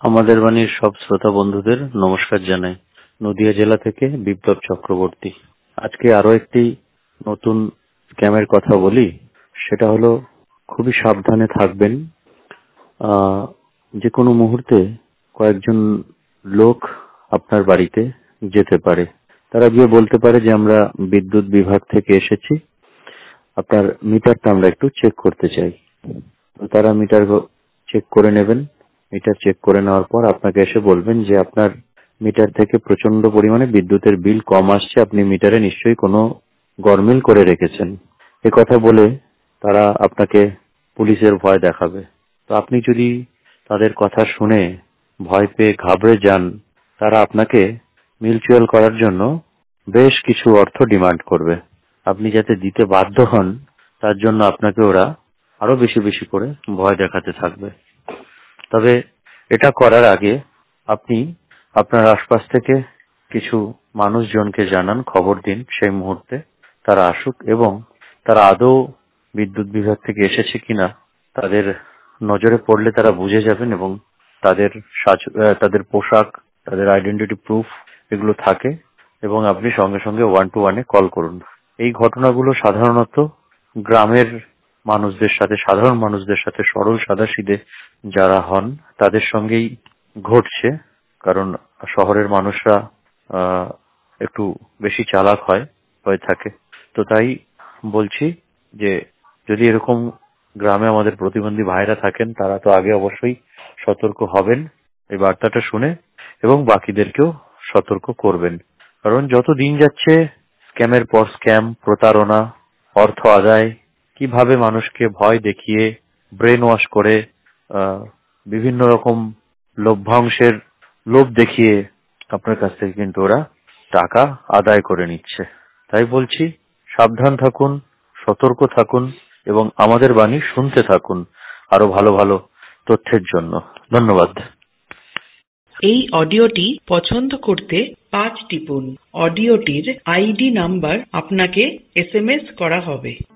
আমাদের বাণীর সব শ্রোতা বন্ধুদের নমস্কার জানাই। নদিয়া জেলা থেকে বিপ্লব চক্রবর্তী। আজকে আরো একটি নতুন স্ক্যামের কথা বলি। সেটা হলো, খুবই সাবধানে থাকবেন। যে কোনো মুহূর্তে কয়েকজন লোক আপনার বাড়িতে যেতে পারে। তারা গিয়ে বলতে পারে যে আমরা বিদ্যুৎ বিভাগ থেকে এসেছি, আপনার মিটারটা আমরা একটু চেক করতে চাই। তো তারা মিটার চেক করে নেবেন। মিটার চেক করে নেওয়ার পর আপনাকে এসে বলবেন যে আপনার মিটার থেকে প্রচন্ড পরিমাণে বিদ্যুতের বিল কম আসছে, আপনি মিটারে নিশ্চয়ই কোনো গরমিল করে রেখেছেন। কথা বলে তারা আপনাকে পুলিশের ভয় দেখাবে। তো আপনি যদি তাদের কথা শুনে ভয় পেয়ে ঘাবড়ে যান, তারা আপনাকে মিউচুয়াল করার জন্য বেশ কিছু অর্থ ডিমান্ড করবে। আপনি যাতে দিতে বাধ্য হন, তার জন্য আপনাকে ওরা আরো বেশি বেশি করে ভয় দেখাতে থাকবে। তবে এটা করার আগে আপনি আপনার আশপাশ থেকে কিছু মানুষজনকে জানান, খবর দিন সেই মুহূর্তে তারা আসুক, এবং তারা আদৌ বিদ্যুৎ বিভাগ থেকে এসেছে কিনা তাদের নজরে পড়লে তারা বুঝে যাবেন, এবং তাদের পোশাক, তাদের আইডেন্টিটি প্রুফ এগুলো থাকে, এবং আপনি সঙ্গে সঙ্গে 121-এ কল করুন। এই ঘটনাগুলো সাধারণত গ্রামের মানুষদের সাথে, সাধারণ মানুষদের সাথে, সরল সাদাসিধে যারা হন তাদের সঙ্গেই ঘটছে। কারণ শহরের মানুষরা একটু বেশি চালাক হয়ে থাকে। তো তাই বলছি যে যদি এরকম গ্রামে আমাদের প্রতিবন্ধী ভাইরা থাকেন, তারা তো আগে অবশ্যই সতর্ক হবেন এই বার্তাটা শুনে, এবং বাকিদেরকেও সতর্ক করবেন। কারণ যত দিন যাচ্ছে স্ক্যামের পর স্ক্যাম, প্রতারণা, অর্থ আদায়, কিভাবে মানুষকে ভয় দেখিয়ে, ব্রেন ওয়াশ করে, বিভিন্ন রকম লভ্যাংশের লোভ দেখিয়ে আপনার কাছ থেকে কিন্তু ওরা টাকা আদায় করে নিচ্ছে। তাই বলছি, সাবধান থাকুন, সতর্ক থাকুন, এবং আমাদের বাণী শুনতে থাকুন আরো ভালো ভালো তথ্যের জন্য। ধন্যবাদ। এই অডিওটি পছন্দ করতে 5 টিপুন। অডিওটির আইডি নাম্বার আপনাকে SMS করা হবে।